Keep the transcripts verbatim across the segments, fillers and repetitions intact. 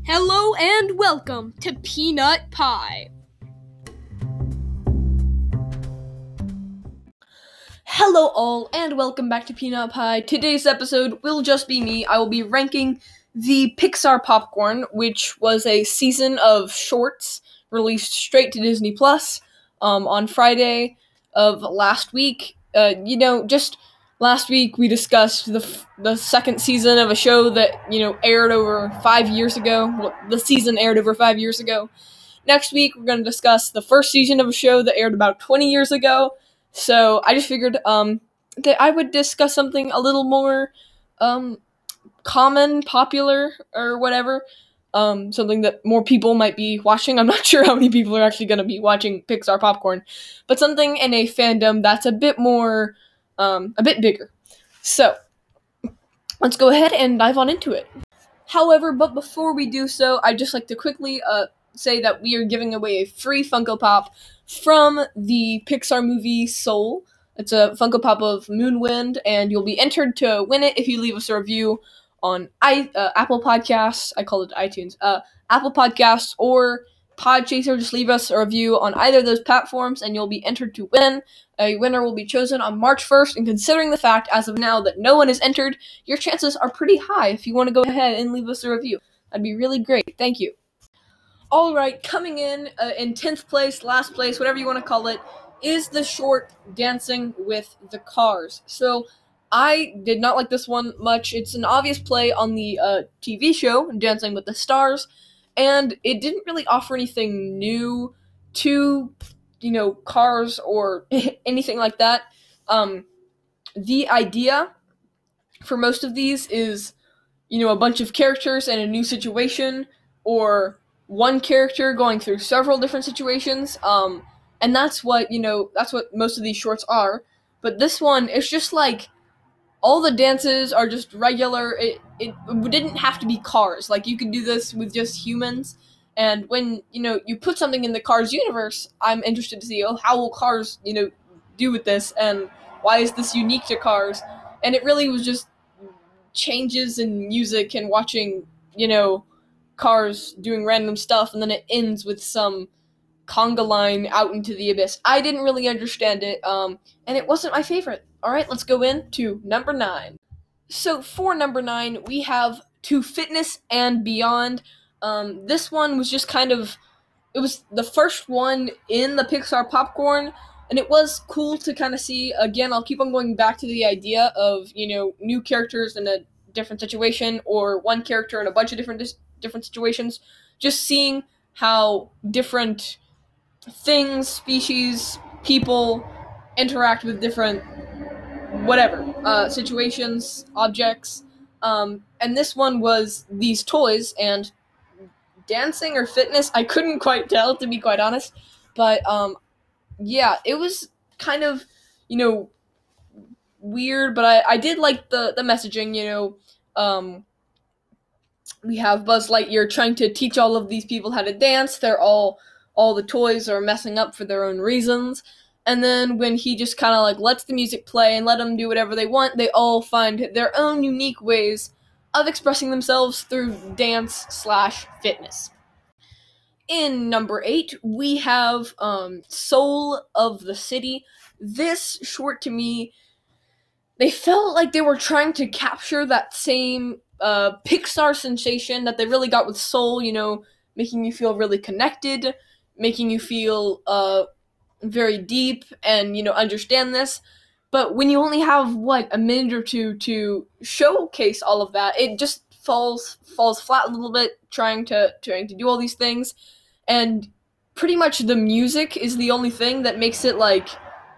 Hello and welcome to Peanut Pie. Hello all and welcome back to Peanut Pie. Today's episode will just be me. I will be ranking the Pixar Popcorn, which was a season of shorts released straight to Disney Plus um, on Friday of last week. Uh, you know, just last week we discussed the f- the second season of a show that, you know, aired over five years ago. Well, the season aired over five years ago. Next week we're going to discuss the first season of a show that aired about twenty years ago. So I just figured um, that I would discuss something a little more um, common, popular, or whatever. Um, something that more people might be watching. I'm not sure how many people are actually going to be watching Pixar Popcorn, but something in a fandom that's a bit more, um, a bit bigger. So let's go ahead and dive on into it. However, but before we do so, I'd just like to quickly uh, say that we are giving away a free Funko Pop from the Pixar movie Soul. It's a Funko Pop of Moonwind, and you'll be entered to win it if you leave us a review on I, uh, Apple Podcasts. I call it iTunes. Uh, Apple Podcasts or Podchaser. Just leave us a review on either of those platforms, and you'll be entered to win. A winner will be chosen on March first, and considering the fact, as of now, that no one is entered, your chances are pretty high if you want to go ahead and leave us a review. That'd be really great. Thank you. Alright, coming in uh, in tenth place, last place, whatever you want to call it, is the short Dancing with the Cars. So, I did not like this one much. It's an obvious play on the uh, T V show, Dancing with the Stars, and it didn't really offer anything new to, you know, Cars or anything like that. Um, the idea for most of these is, you know, a bunch of characters in a new situation, or one character going through several different situations, um, and that's what, you know, that's what most of these shorts are. But this one, it's just like, all the dances are just regular. It, it it didn't have to be cars. Like, you could do this with just humans. And when, you know, you put something in the Cars universe, I'm interested to see, oh, how will Cars, you know, do with this, and why is this unique to Cars? And it really was just changes in music and watching, you know, Cars doing random stuff, and then it ends with some conga line out into the abyss. I didn't really understand it, um, and it wasn't my favorite. Alright, let's go into number nine. So for number nine, we have To Fitness and Beyond. Um, this one was just kind of, it was the first one in the Pixar Popcorn, and it was cool to kind of see. Again, I'll keep on going back to the idea of, you know, new characters in a different situation, or one character in a bunch of different dis- different situations. Just seeing how different things, species, people interact with different whatever uh, situations, objects. Um, and this one was these toys and dancing or fitness. I couldn't quite tell, to be quite honest. But um, yeah, it was kind of, you know, weird, but I, I did like the, the messaging, you know. Um, we have Buzz Lightyear trying to teach all of these people how to dance. They're all, all the toys are messing up for their own reasons. And then when he just kind of like lets the music play and let them do whatever they want, they all find their own unique ways of expressing themselves through dance slash fitness. In number eight, we have um, Soul of the City. This short, to me, they felt like they were trying to capture that same uh, Pixar sensation that they really got with Soul, you know, making you feel really connected, making you feel uh, very deep and, you know, understand this. But when you only have, what, a minute or two to showcase all of that, it just falls falls flat a little bit, trying to trying to do all these things. And pretty much the music is the only thing that makes it, like,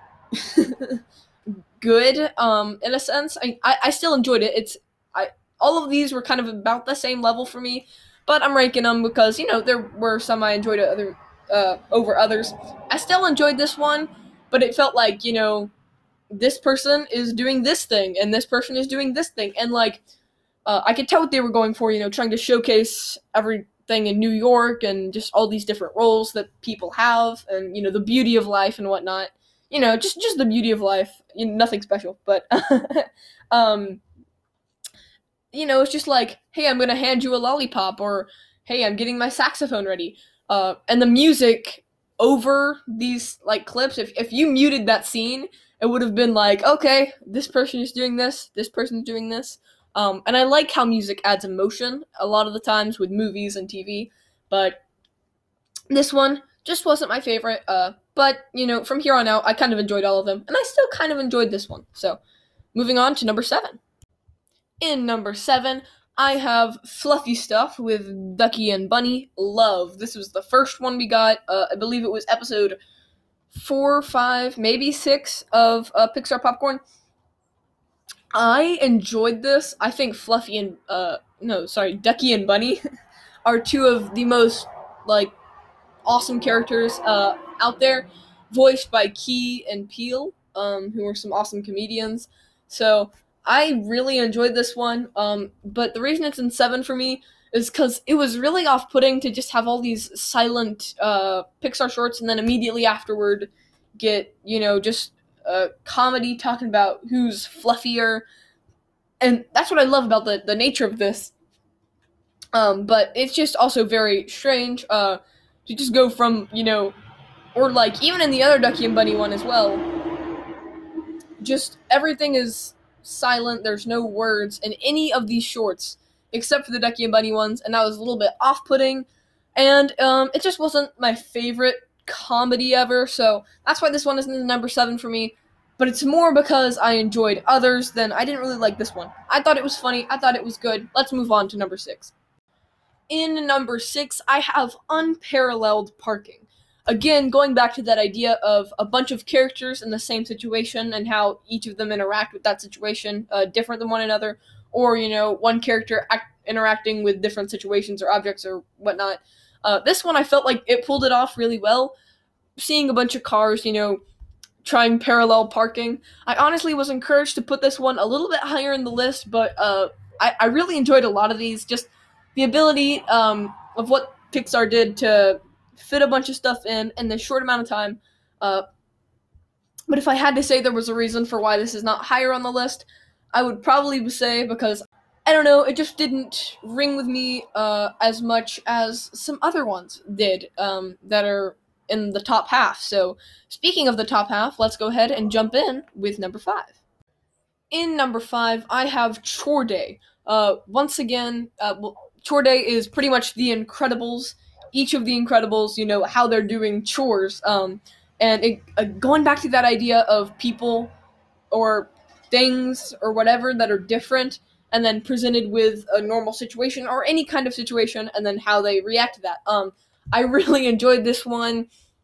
good, um, in a sense. I, I, I still enjoyed it. It's I all of these were kind of about the same level for me, but I'm ranking them because, you know, there were some I enjoyed other uh, over others. I still enjoyed this one, but it felt like, you know, this person is doing this thing, and this person is doing this thing, and, like, uh, I could tell what they were going for, you know, trying to showcase everything in New York, and just all these different roles that people have, and, you know, the beauty of life and whatnot. You know, just, just the beauty of life, you know, nothing special, but, um, you know, it's just like, hey, I'm gonna hand you a lollipop, or, hey, I'm getting my saxophone ready. Uh, and the music over these like clips, if if you muted that scene, it would have been like, okay, this person is doing this, this person's doing this. Um, and I like how music adds emotion a lot of the times with movies and T V, but this one just wasn't my favorite. Uh, but you know, from here on out, I kind of enjoyed all of them, and I still kind of enjoyed this one. So, moving on to number seven. In number seven, I have Fluffy Stuff with Ducky and Bunny. Love. This was the first one we got. Uh, I believe it was episode four, five, maybe six of uh, Pixar Popcorn. I enjoyed this. I think Fluffy and uh no, sorry, Ducky and Bunny are two of the most like awesome characters uh out there, voiced by Key and Peele, um, who are some awesome comedians. So I really enjoyed this one. Um, but the reason it's in seven for me is because it was really off-putting to just have all these silent uh Pixar shorts and then immediately afterward get, you know, just a comedy talking about who's fluffier, and that's what I love about the, the nature of this. Um, but it's just also very strange uh, to just go from, you know, or like even in the other Ducky and Bunny one as well, just everything is silent. There's no words in any of these shorts except for the Ducky and Bunny ones, and that was a little bit off-putting. And um, it just wasn't my favorite comedy ever, so that's why this one isn't the number seven for me. But it's more because I enjoyed others than I didn't really like this one. I thought it was funny. I thought it was good. Let's move on to number six. In number six, I have Unparalleled Parking. Again, going back to that idea of a bunch of characters in the same situation and how each of them interact with that situation uh, different than one another, or, you know, one character act- interacting with different situations or objects or whatnot. Uh, this one, I felt like it pulled it off really well. Seeing a bunch of cars, you know, trying parallel parking. I honestly was encouraged to put this one a little bit higher in the list, but uh, I, I really enjoyed a lot of these. Just the ability um, of what Pixar did to fit a bunch of stuff in in this short amount of time. Uh, but if I had to say there was a reason for why this is not higher on the list, I would probably say because, I don't know, it just didn't ring with me uh, as much as some other ones did um, that are in the top half. So, speaking of the top half, let's go ahead and jump in with number five. In number five, I have Chore Day. Uh, once again, uh, well, Chore Day is pretty much The Incredibles. Each of The Incredibles, you know, how they're doing chores. Um, and it, uh, going back to that idea of people or things or whatever that are different, and then presented with a normal situation or any kind of situation, and then how they react to that. Um, I really enjoyed this one.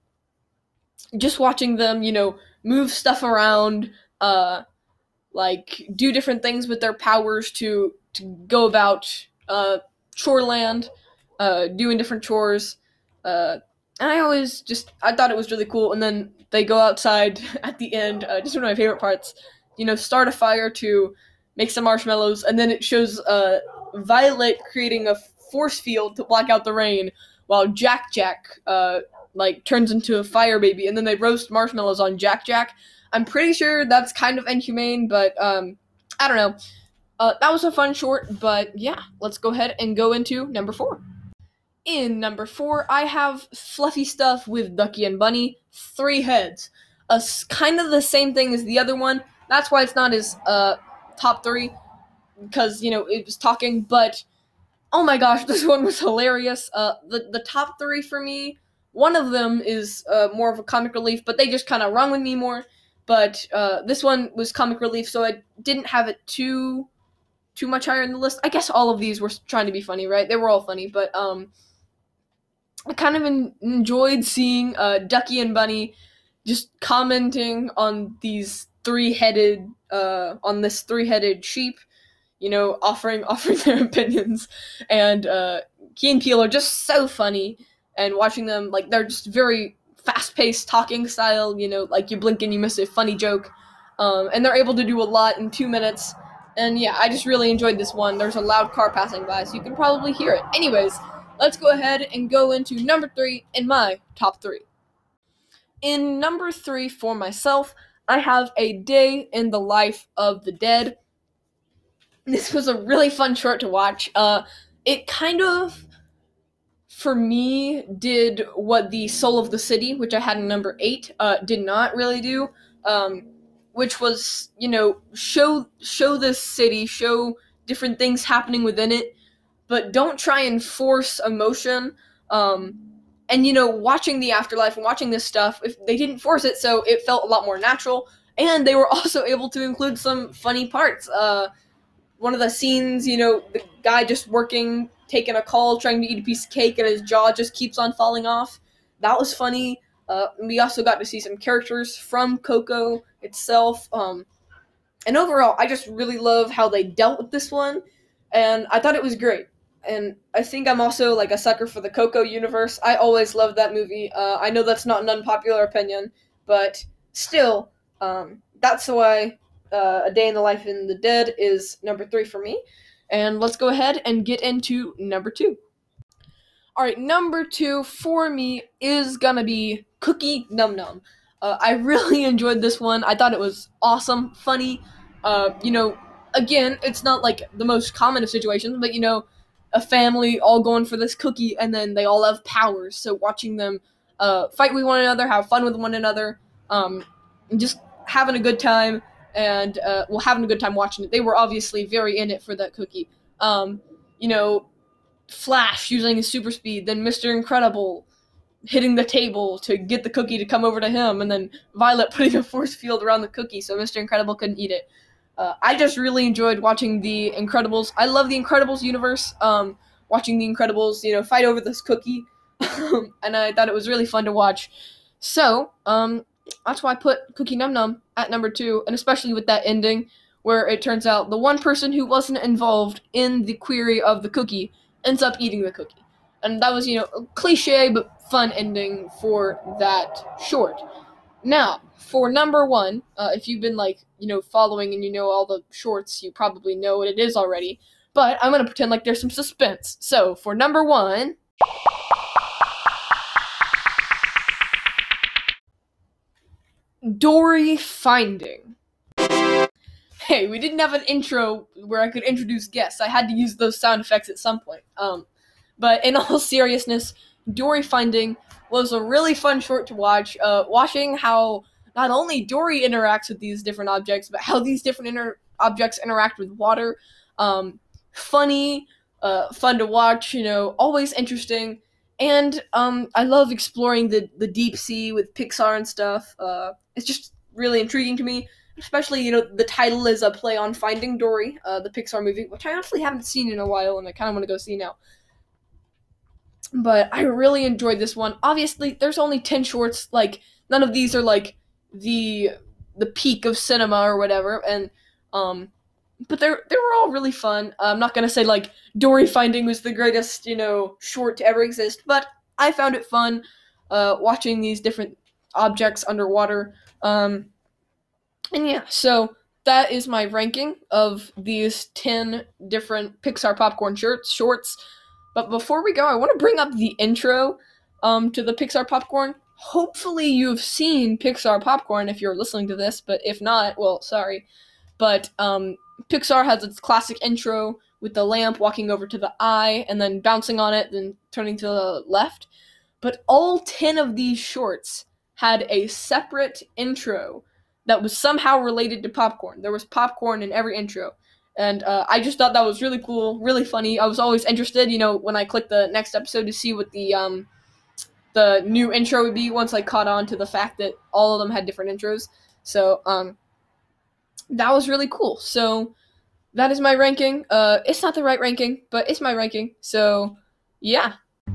Just watching them, you know, move stuff around, uh, like do different things with their powers to to go about uh, Choreland, uh, doing different chores. Uh, and I always just I thought it was really cool. And then they go outside at the end. Uh, just one of my favorite parts. You know, start a fire to make some marshmallows, and then it shows uh, Violet creating a force field to block out the rain, while Jack Jack uh, like turns into a fire baby, and then they roast marshmallows on Jack Jack. I'm pretty sure that's kind of inhumane, but um, I don't know. Uh, that was a fun short, but yeah, let's go ahead and go into number four. In number four, I have Fluffy Stuff with Ducky and Bunny, Three Heads. Uh, kind of the same thing as the other one. That's why it's not as uh, top three, because, you know, it was talking, but oh my gosh, this one was hilarious. Uh, the, the top three for me, one of them is uh, more of a comic relief, but they just kind of rung with me more. But uh, this one was comic relief, so I didn't have it too too much higher in the list. I guess all of these were trying to be funny, right? They were all funny, but um, I kind of en- enjoyed seeing uh, Ducky and Bunny just commenting on these three-headed, uh, on this three-headed sheep, you know, offering offering their opinions, and uh, Key and Peele are just so funny, and watching them, like, they're just very fast-paced talking style, you know, like you blink and you miss a funny joke, um, and they're able to do a lot in two minutes, and yeah, I just really enjoyed this one. There's a loud car passing by, so you can probably hear it. Anyways, let's go ahead and go into number three in my top three. In number three for myself, I have A Day in the Life of the Dead. This was a really fun short to watch. Uh, it kind of for me, did what the Soul of the City, which I had in number eight, uh, did not really do, um, which was, you know, show show this city, show different things happening within it, but don't try and force emotion. Um, and, you know, watching the afterlife and watching this stuff, if they didn't force it, so it felt a lot more natural, and they were also able to include some funny parts. Uh, one of the scenes, you know, the guy just working, taking a call, trying to eat a piece of cake, and his jaw just keeps on falling off. That was funny. Uh, we also got to see some characters from Coco itself. Um, and overall, I just really love how they dealt with this one, and I thought it was great. And I think I'm also like a sucker for the Coco universe. I always loved that movie. Uh, I know that's not an unpopular opinion, but still, um, that's why uh, A Day in the Life in the Dead is number three for me. And let's go ahead and get into number two. Alright, number two for me is gonna be Cookie Num Num. Uh, I really enjoyed this one. I thought it was awesome, funny. Uh, you know, again, it's not like the most common of situations, but you know, a family all going for this cookie, and then they all have powers. So watching them uh, fight with one another, have fun with one another, um, and just having a good time, and uh, well, having a good time watching it. They were obviously very in it for that cookie. Um, you know, Flash using his super speed, then Mister Incredible hitting the table to get the cookie to come over to him, and then Violet putting a force field around the cookie so Mister Incredible couldn't eat it. Uh, I just really enjoyed watching The Incredibles. I love The Incredibles universe, um, watching The Incredibles, you know, fight over this cookie, and I thought it was really fun to watch. So, um, that's why I put Cookie Num Num at number two, and especially with that ending, where it turns out the one person who wasn't involved in the query of the cookie ends up eating the cookie. And that was, you know, a cliche but fun ending for that short. Now, for number one, uh, if you've been, like, you know, following and you know all the shorts, you probably know what it is already. But I'm going to pretend like there's some suspense. So, for number one... Dory Finding. Hey, we didn't have an intro where I could introduce guests. I had to use those sound effects at some point. Um, but in all seriousness, Dory Finding was a really fun short to watch. Uh, watching how not only Dory interacts with these different objects, but how these different inter- objects interact with water. Um, funny, uh, fun to watch, you know, always interesting. And um, I love exploring the, the deep sea with Pixar and stuff. Uh, it's just really intriguing to me. Especially, you know, the title is a play on Finding Dory, uh, the Pixar movie, which I honestly haven't seen in a while, and I kind of want to go see now. But I really enjoyed this one. Obviously, there's only ten shorts. Like, none of these are, like, the the peak of cinema or whatever. And, um, but they're, they were all really fun. Uh, I'm not going to say, like, Dory Finding was the greatest, you know, short to ever exist. But I found it fun uh, watching these different objects underwater. Um... And yeah, so that is my ranking of these ten different Pixar Popcorn shirts, shorts. But before we go, I want to bring up the intro um, to the Pixar Popcorn. Hopefully you've seen Pixar Popcorn if you're listening to this, but if not, well, sorry. But um, Pixar has its classic intro with the lamp walking over to the eye and then bouncing on it, then turning to the left. But all ten of these shorts had a separate intro that was somehow related to popcorn. There was popcorn in every intro. And uh, I just thought that was really cool, really funny. I was always interested, you know, when I clicked the next episode to see what the um, the new intro would be once I caught on to the fact that all of them had different intros. So um, that was really cool. So that is my ranking. Uh, it's not the right ranking, but it's my ranking. So yeah.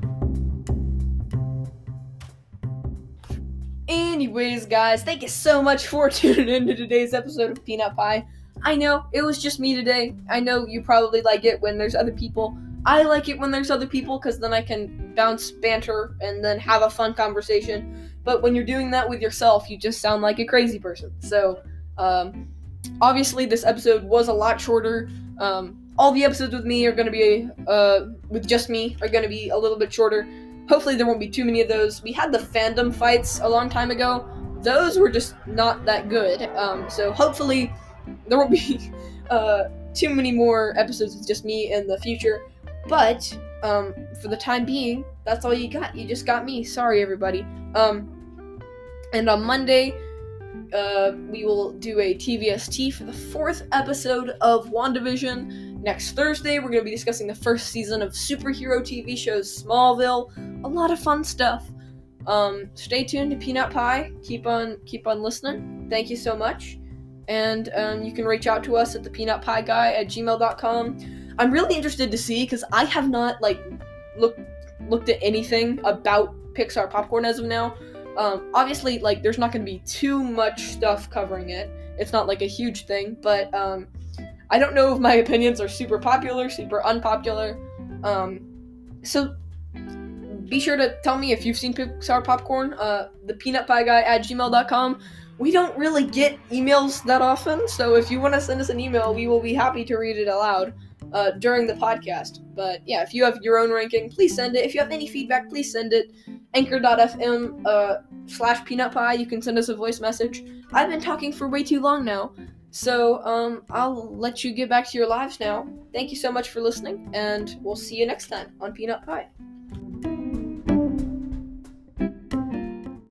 Anyways, guys, thank you so much for tuning in to today's episode of Peanut Pie. I know, it was just me today. I know you probably like it when there's other people. I like it when there's other people, because then I can bounce banter and then have a fun conversation. But when you're doing that with yourself, you just sound like a crazy person. So, um, obviously this episode was a lot shorter. Um, all the episodes with me are going to be, uh, with just me, are going to be a little bit shorter. Hopefully there won't be too many of those. We had the fandom fights a long time ago. Those were just not that good. Um, so hopefully there won't be uh, too many more episodes with just me in the future. But um, for the time being, that's all you got. You just got me. Sorry, everybody. Um, and on Monday, uh, we will do a T V S T for the fourth episode of WandaVision. Next Thursday, we're going to be discussing the first season of superhero T V shows Smallville. A lot of fun stuff. Um, stay tuned to Peanut Pie. Keep on, keep on listening. Thank you so much. And um, you can reach out to us at the peanut pie guy at gmail dot com. I'm really interested to see, because I have not, like, looked looked at anything about Pixar Popcorn as of now. Um, obviously, like, there's not going to be too much stuff covering it. It's not, like, a huge thing, but, um, I don't know if my opinions are super popular, super unpopular. Um, so, be sure to tell me if you've seen Pixar Popcorn, uh, the peanut pie guy at gmail dot com. We don't really get emails that often, so if you want to send us an email, we will be happy to read it aloud uh, during the podcast. But yeah, if you have your own ranking, please send it. If you have any feedback, please send it. Anchor dot f m uh, slash peanut pie. You can send us a voice message. I've been talking for way too long now, so um, I'll let you get back to your lives now. Thank you so much for listening, and we'll see you next time on Peanut Pie.